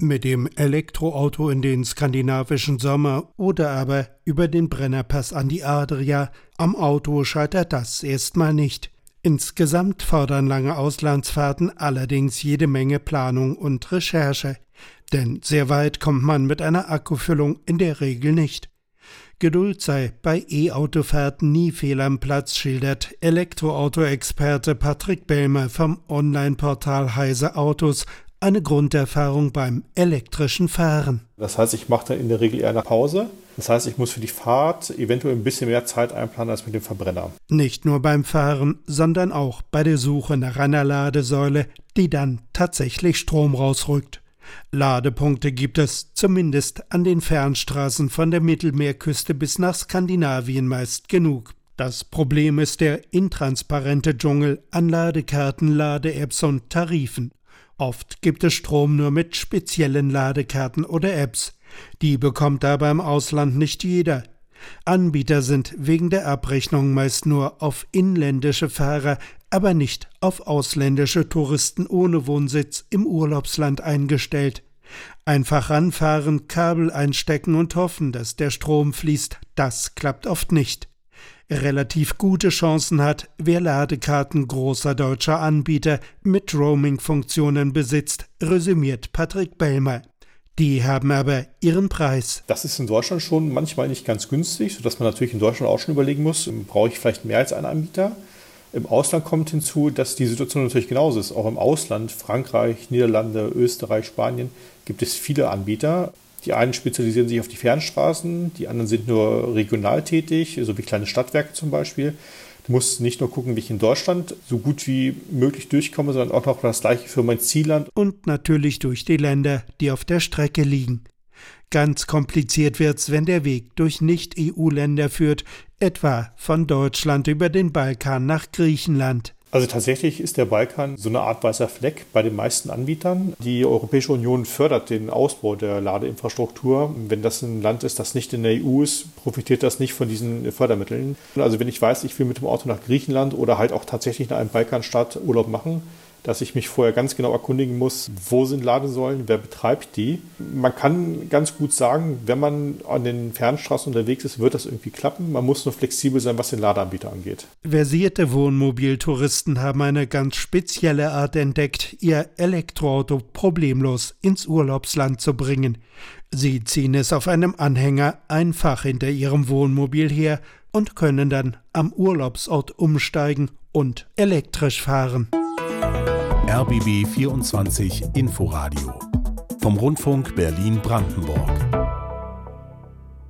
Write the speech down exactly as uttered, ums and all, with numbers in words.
Mit dem Elektroauto in den skandinavischen Sommer oder aber über den Brennerpass an die Adria. Am Auto scheitert das erstmal nicht. Insgesamt fordern lange Auslandsfahrten allerdings jede Menge Planung und Recherche. Denn sehr weit kommt man mit einer Akkufüllung in der Regel nicht. Geduld sei bei E-Autofahrten nie fehl am Platz, schildert Elektroauto-Experte Patrick Bellmer vom Online-Portal Heise Autos. Eine Grunderfahrung beim elektrischen Fahren. Das heißt, ich mache dann in der Regel eher eine Pause. Das heißt, ich muss für die Fahrt eventuell ein bisschen mehr Zeit einplanen als mit dem Verbrenner. Nicht nur beim Fahren, sondern auch bei der Suche nach einer Ladesäule, die dann tatsächlich Strom rausrückt. Ladepunkte gibt es, zumindest an den Fernstraßen von der Mittelmeerküste bis nach Skandinavien meist genug. Das Problem ist der intransparente Dschungel an Ladekarten, Lade-Apps und Tarifen. Oft gibt es Strom nur mit speziellen Ladekarten oder Apps. Die bekommt aber im Ausland nicht jeder. Anbieter sind wegen der Abrechnung meist nur auf inländische Fahrer, aber nicht auf ausländische Touristen ohne Wohnsitz im Urlaubsland eingestellt. Einfach ranfahren, Kabel einstecken und hoffen, dass der Strom fließt, das klappt oft nicht. Relativ gute Chancen hat, wer Ladekarten großer deutscher Anbieter mit Roaming-Funktionen besitzt, resümiert Patrick Bellmer. Die haben aber ihren Preis. Das ist in Deutschland schon manchmal nicht ganz günstig, sodass man natürlich in Deutschland auch schon überlegen muss, brauche ich vielleicht mehr als einen Anbieter? Im Ausland kommt hinzu, dass die Situation natürlich genauso ist. Auch im Ausland, Frankreich, Niederlande, Österreich, Spanien, gibt es viele Anbieter. Die einen spezialisieren sich auf die Fernstraßen, die anderen sind nur regional tätig, so wie kleine Stadtwerke zum Beispiel. Du musst nicht nur gucken, wie ich in Deutschland so gut wie möglich durchkomme, sondern auch noch das gleiche für mein Zielland. Und natürlich durch die Länder, die auf der Strecke liegen. Ganz kompliziert wird's, wenn der Weg durch Nicht-E U-Länder führt, etwa von Deutschland über den Balkan nach Griechenland. Also tatsächlich ist der Balkan so eine Art weißer Fleck bei den meisten Anbietern. Die Europäische Union fördert den Ausbau der Ladeinfrastruktur. Wenn das ein Land ist, das nicht in der E U ist, profitiert das nicht von diesen Fördermitteln. Also wenn ich weiß, ich will mit dem Auto nach Griechenland oder halt auch tatsächlich nach einem Balkanstaat Urlaub machen, dass ich mich vorher ganz genau erkundigen muss, wo sind Ladesäulen, wer betreibt die. Man kann ganz gut sagen, wenn man an den Fernstraßen unterwegs ist, wird das irgendwie klappen. Man muss nur flexibel sein, was den Ladeanbieter angeht. Versierte Wohnmobiltouristen haben eine ganz spezielle Art entdeckt, ihr Elektroauto problemlos ins Urlaubsland zu bringen. Sie ziehen es auf einem Anhänger einfach hinter ihrem Wohnmobil her und können dann am Urlaubsort umsteigen und elektrisch fahren. R B B vierundzwanzig Inforadio vom Rundfunk Berlin-Brandenburg.